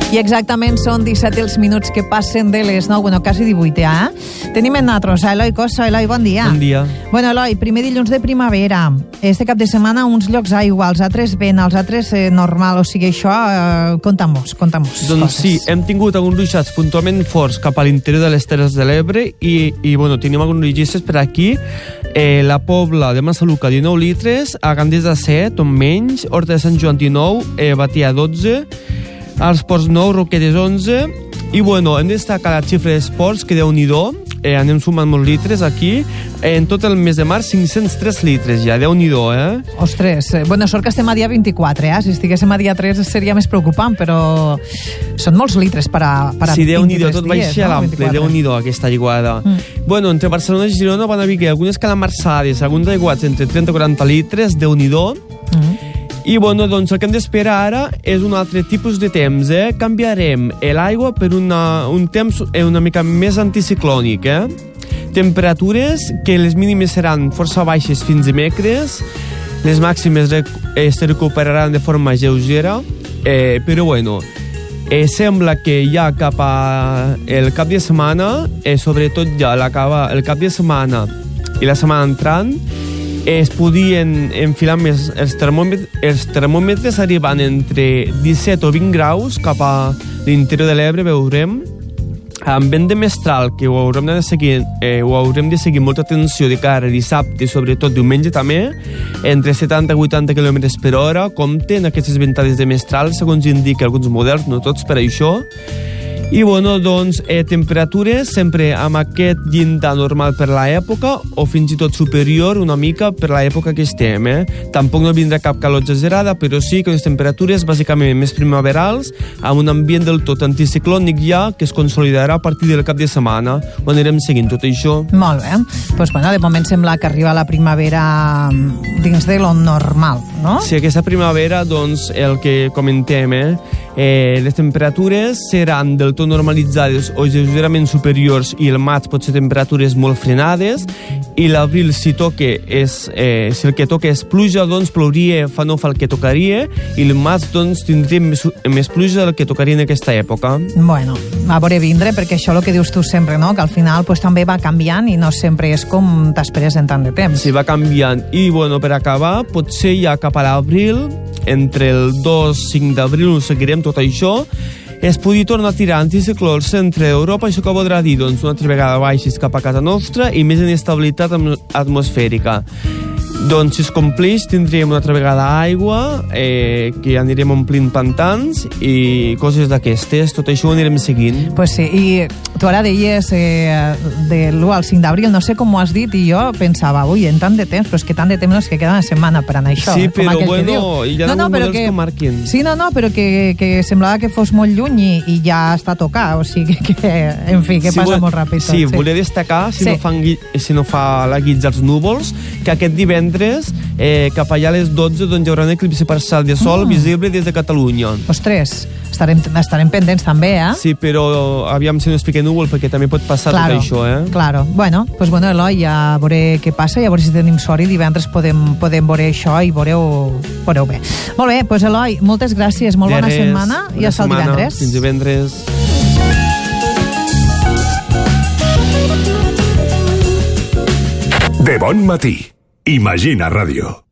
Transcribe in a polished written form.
I exactament són 17 els minuts que passen de les 9, bueno, quasi 18, Tenim en nosaltres a Eloi Cosso. Eloi, bon dia. Bon dia. Bueno, Eloi, primer dilluns de primavera. Este cap de setmana uns llocs aigua, els altres vent, els altres normal, o sigui, això, conta'm-nos Doncs coses. sí, hem tingut alguns ruixats puntualment forts cap a l'interior de les Terres de l'Ebre i bueno, tenim alguns registres per aquí. La Pobla de Massaluca, 19 litres, a Gandesa 7, on menys, Horta de Sant Joan, 19, Batea, 12, als Ports Nou, Roquetes, 11, i bueno, hem de destacar la xifra d'esports, que Déu-n'hi-do, anem sumant molts litres aquí, en tot el mes de març 503 litres ja, Déu-n'hi-do, Ostres, bueno, sort que estem a dia 24, Si estiguéssim a dia 3 seria més preocupant, però són molts litres per a sí, 23 Déu-n'hi-do, dies. tot baixa a l'ample, Déu-n'hi-do, aquesta aiguada. Bueno, entre Barcelona i Girona van haver algunes calamarsades, alguns aiguats entre 30 i 40 litres, Déu-n'hi-do. I bueno, doncs el que hem d'esperar ara és un altre tipus de temps, Canviarem l'aigua per un temps una mica més anticiclònic, Temperatures que les mínimes seran força baixes fins dimecres, les màximes es recuperaran de forma lleugera, però bueno, sembla que ja cap a el cap de setmana, sobretot ja el cap de setmana i la setmana entrant, es podien enfilar més els termòmetres arribant entre 17 o 20 graus cap a l'interior de l'Ebre, veurem, amb vent de mestral, que ho haurem de seguir molta atenció de cara a dissabte i sobretot diumenge també, entre 70 i 80 km per hora. Compten aquestes ventades de mestral, segons indica alguns models, no tots per això. I bueno, doncs, temperatures sempre amb aquest llindar normal per l'època o fins i tot superior una mica per l'època que estem, Tampoc no vindrà cap calor exagerada, però sí que unes temperatures bàsicament més primaverals, amb un ambient del tot anticiclònic ja, que es consolidarà a partir del cap de setmana. Ho anirem seguint tot això. Molt bé. Doncs bueno, de moment sembla que arriba la primavera dins de lo normal, no? Sí, aquesta primavera, doncs, el que comentem, les temperatures seran del tot normalitzades o lleugerament superiors i el maig pot ser temperatures molt frenades i l'abril si el que toca és pluja, doncs plouria, no fa el que tocaria, i el maig doncs tindríem més pluja del que tocaria en aquesta època. Bueno, a veure vindre, perquè això el que dius tu sempre, no? Que al final pues, també va canviant i no sempre és com t'esperes en tant de temps. Sí, va canviant. I bueno, per acabar, potser ja cap a l'abril, entre el 2 i 5 d'abril ho seguirem tot això, es podria tornar a tirar anticiclons entre Europa, això que voldrà dir, doncs, una altra vegada baixes cap a casa nostra i més inestabilitat atmosfèrica. Doncs, si es compleix, tindríem una altra vegada aigua, que anirem omplint pantans i coses d'aquestes. Tot això ho anirem seguint. Pues sí, i tu ara deies de l'1 al 5 d'abril, no sé com ho has dit, i jo pensava, ui, en tant de temps, però és que tant de temps no és que queda una setmana per anar a això. Sí, però bueno, hi ha alguns models que marquin. Sí, però que semblava que fos molt lluny i ja està a tocar, o sigui que en fi, que passa molt ràpid. Sí, volia destacar, si no fa la guitza als núvols, que aquest divendres cap allà a les 12 doncs, hi haurà un eclipsi parcial de sol visible des de Catalunya. Ostres, estarem pendents també, Sí, però aviam si no es fica núvol, perquè també pot passar tot això, Claro. Bueno, Eloi, ja veuré què passa, ja veuré si tenim sort i divendres podem veure això i veureu bé. Molt bé, doncs Eloi, moltes gràcies, molt bona setmana i hasta el divendres. Fins divendres. De bon matí. Imagina Ràdio.